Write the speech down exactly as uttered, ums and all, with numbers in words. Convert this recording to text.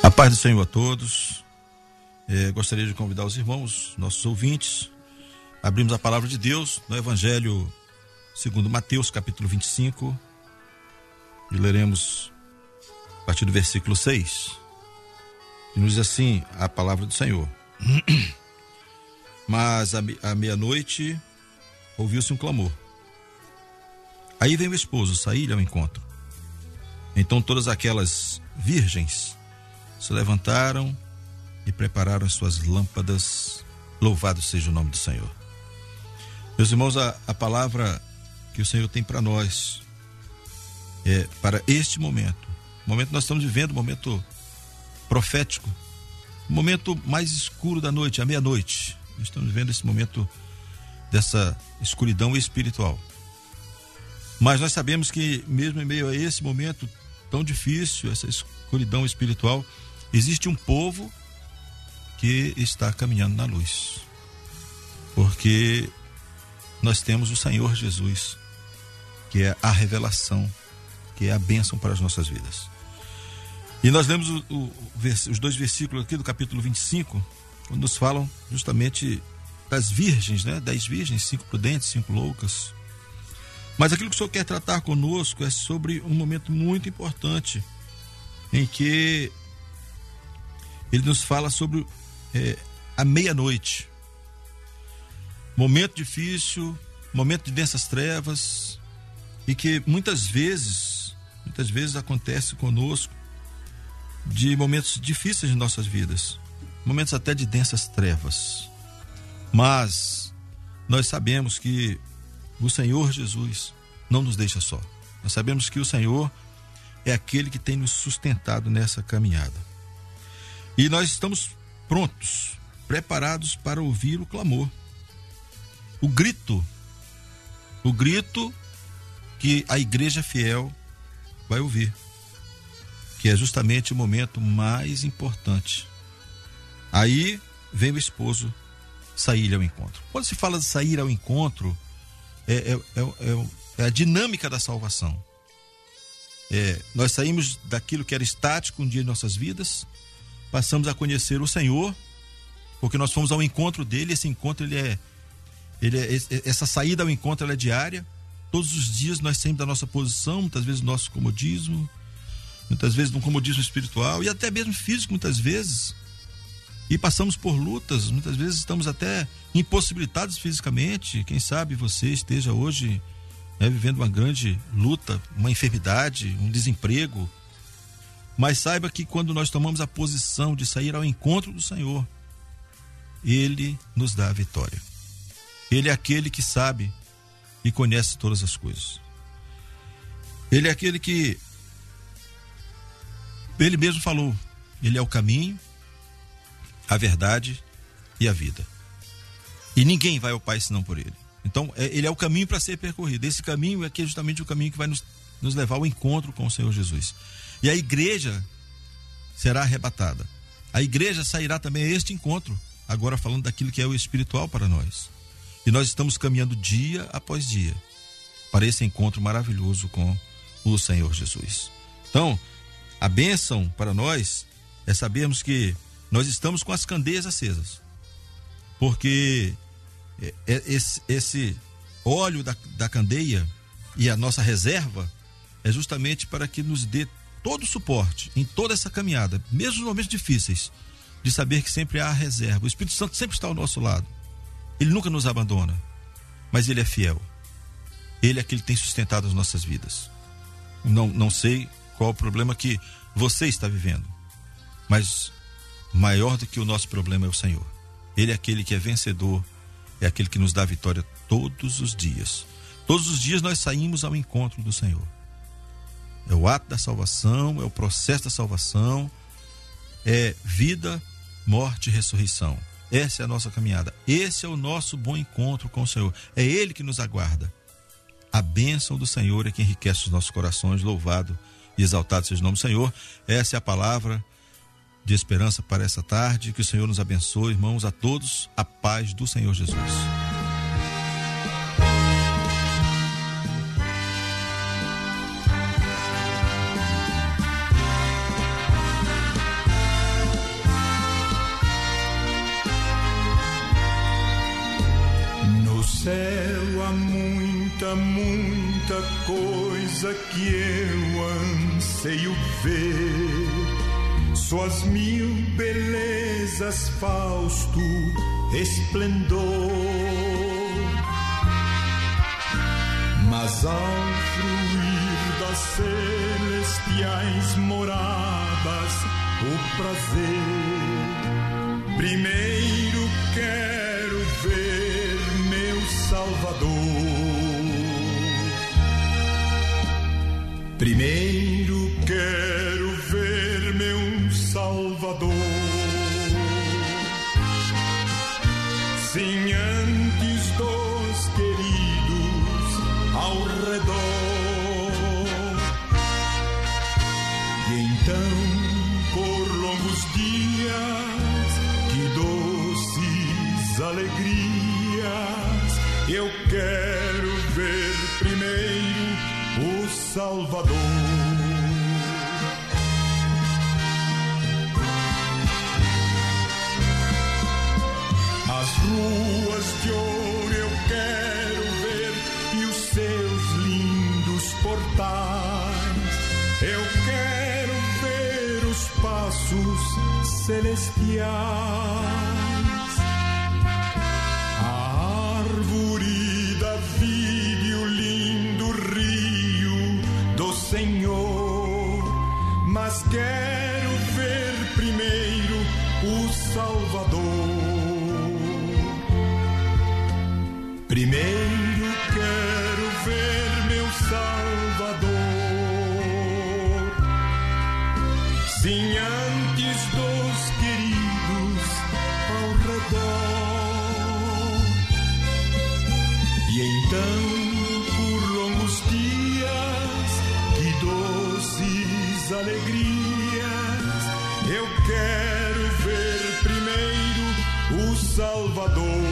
A paz do Senhor a todos. É, gostaria de convidar os irmãos, nossos ouvintes, abrimos a palavra de Deus no Evangelho segundo Mateus, capítulo vinte e cinco, e leremos a partir do versículo seis, que nos diz assim a palavra do Senhor. Mas à meia-noite ouviu-se um clamor. Aí vem o esposo sair ao encontro. Então todas aquelas virgens se levantaram e prepararam as suas lâmpadas. Louvado seja o nome do Senhor. Meus irmãos, a, a palavra que o Senhor tem para nós é para este momento. O momento que nós estamos vivendo, um momento profético, o momento mais escuro da noite, a meia-noite. Estamos vivendo esse momento dessa escuridão espiritual. Mas nós sabemos que mesmo em meio a esse momento tão difícil, essa escuridão espiritual, existe um povo que está caminhando na luz. Porque nós temos o Senhor Jesus, que é a revelação, que é a bênção para as nossas vidas. E nós lemos o, o, os dois versículos aqui do capítulo vinte e cinco, quando nos falam justamente das virgens, né? Dez virgens, cinco prudentes, cinco loucas. Mas aquilo que o Senhor quer tratar conosco é sobre um momento muito importante, em que Ele nos fala sobre é, a meia-noite. Momento difícil, momento de densas trevas, e que muitas vezes, muitas vezes acontece conosco de momentos difíceis de nossas vidas, momentos até de densas trevas. Mas nós sabemos que o Senhor Jesus não nos deixa só. Nós sabemos que o Senhor é aquele que tem nos sustentado nessa caminhada. E nós estamos prontos, preparados para ouvir o clamor. O grito, o grito que a igreja fiel vai ouvir, que é justamente o momento mais importante. Aí vem o esposo sair ao encontro. Quando se fala de sair ao encontro, é, é, é, é a dinâmica da salvação. É, nós saímos daquilo que era estático um dia em nossas vidas, passamos a conhecer o Senhor, porque nós fomos ao encontro dele. Esse encontro, ele é, ele é essa saída ao encontro, ela é diária. Todos os dias nós saímos da nossa posição, muitas vezes do nosso comodismo, muitas vezes de um comodismo espiritual e até mesmo físico, muitas vezes. E passamos por lutas, muitas vezes estamos até impossibilitados fisicamente. Quem sabe você esteja hoje, né, vivendo uma grande luta, uma enfermidade, um desemprego. Mas saiba que quando nós tomamos a posição de sair ao encontro do Senhor, Ele nos dá a vitória. Ele é aquele que sabe e conhece todas as coisas. Ele é aquele que, Ele mesmo falou, Ele é o caminho, a verdade e a vida. E ninguém vai ao Pai senão por Ele. Então, Ele é o caminho para ser percorrido. Esse caminho aqui é justamente o caminho que vai nos, nos levar ao encontro com o Senhor Jesus. E a igreja será arrebatada. A igreja sairá também a este encontro, agora falando daquilo que é o espiritual para nós. E nós estamos caminhando dia após dia para esse encontro maravilhoso com o Senhor Jesus. Então, a bênção para nós é sabermos que nós estamos com as candeias acesas, porque esse, esse óleo da, da candeia e a nossa reserva é justamente para que nos dê todo o suporte em toda essa caminhada, mesmo nos momentos difíceis, de saber que sempre há reserva. O Espírito Santo sempre está ao nosso lado. Ele nunca nos abandona, mas Ele é fiel. Ele é aquele que tem sustentado as nossas vidas. Não, não sei qual o problema que você está vivendo, mas maior do que o nosso problema é o Senhor. Ele é aquele que é vencedor, é aquele que nos dá a vitória todos os dias. Todos os dias nós saímos ao encontro do Senhor. É o ato da salvação, é o processo da salvação, é vida, morte e ressurreição. Essa é a nossa caminhada. Esse é o nosso bom encontro com o Senhor. É Ele que nos aguarda. A bênção do Senhor é que enriquece os nossos corações. Louvado e exaltado seja o nome do Senhor. Essa é a palavra de esperança para essa tarde. Que o Senhor nos abençoe, irmãos, a todos. A paz do Senhor Jesus. muita, muita coisa que eu anseio ver. Suas mil belezas, Fausto, esplendor. Mas ao fruir das celestiais moradas, o prazer, primeiro quero ver meu Salvador. Primeiro quero ver meu Salvador. Sim, antes dos queridos ao redor. E então, por longos dias, que doces alegrias, eu quero ver primeiro o Salvador. As ruas de ouro eu quero ver e os seus lindos portais. Eu quero ver os passos celestiais. A árvore da vida e o lindo rio do Senhor. Mas quero ver primeiro o Salvador. Primeiro quero ver meu Salvador. Sim, antes dos queridos ao redor. E então, por longos dias, que doces alegrias, eu quero ver primeiro o Salvador.